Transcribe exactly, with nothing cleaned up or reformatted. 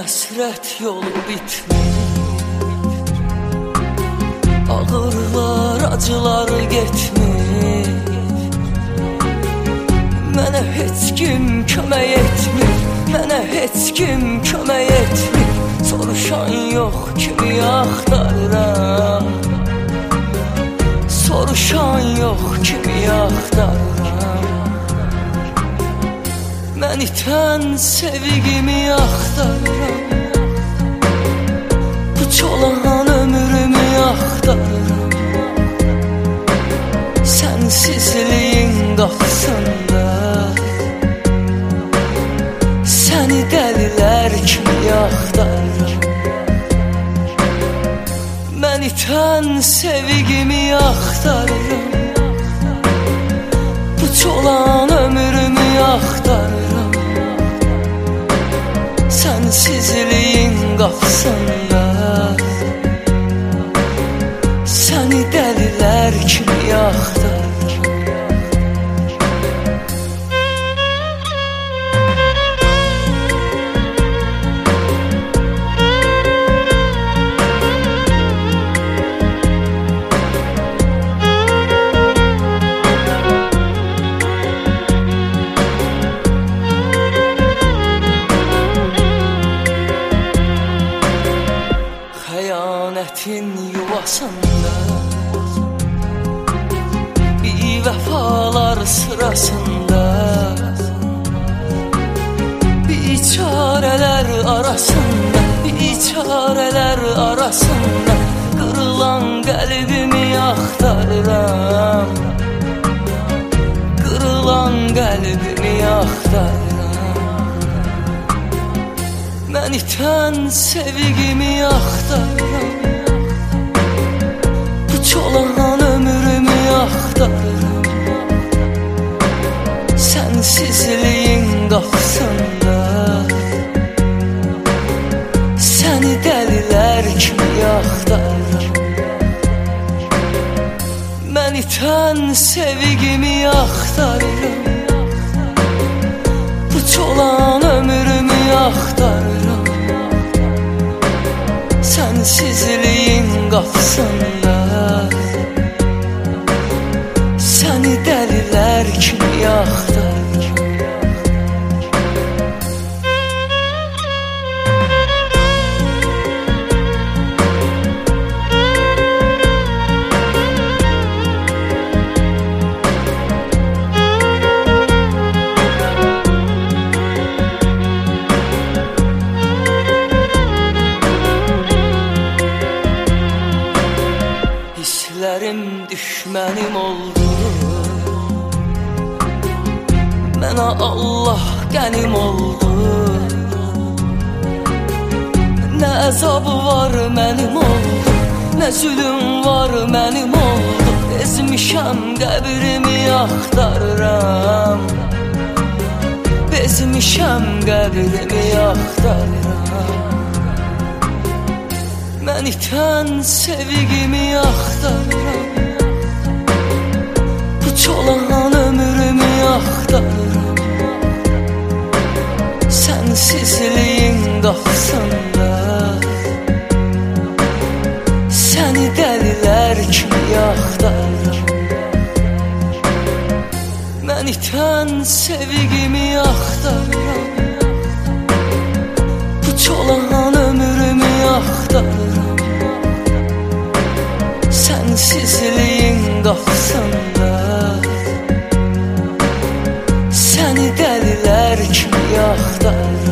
həsrət yolu bitmir, ağırlar, acılar getmir. Mənə heç kim kömək etmir, mənə heç kim kömək etmir. Soruşan yox, kimi axtarıram, soruşan yox, kimi axtarıram. Mən itən sevgimi axtarıram, puç olan ömrümü axtarıram. Sənsizliyin qapısında səni dəlilər kimi axtarıram. Mən itən sevgimi axtarıram, puç olan ömrümü axtarıram. Sənsizliyin qapısında səni dəlilər kimi axtarıram. Xəyanətin yuvasında, vəfalar sırasında, biçarələr arasında, biçarələr arasında qırılan qəlbimi axtarıram, qırılan qəlbimi axtarıram. Mən itən sevgimi axtarıram, puç olan ömrümü axtarıram. Sənsizliyin qapısında səni dəlilər kimi axtarıram. Mən itən sevgimi axtarıram, puç olan ömrümü axtarıram. Sənsizliyin qapısında səni dəlilər kimi axtarıram. Hisslərim düşmənim oldu, mənə Allah qənim oldu. Nə əzab var mənim oldu, nə zülüm var mənim oldu. Bezmişəm qəbrimi axtarıram, bezmişəm qəbrimi axtarıram. Mən itən sevgimi axtarıram, puç olan ömrümü axtarıram. Sənsizliyin qapısında səni dəlilər kimi axtarıram. Mən itən sevgimi axtarıram, puç olan ömrümü axtarıram. Sənsizliyin qapısında səni dəlilər kimi axtarıram.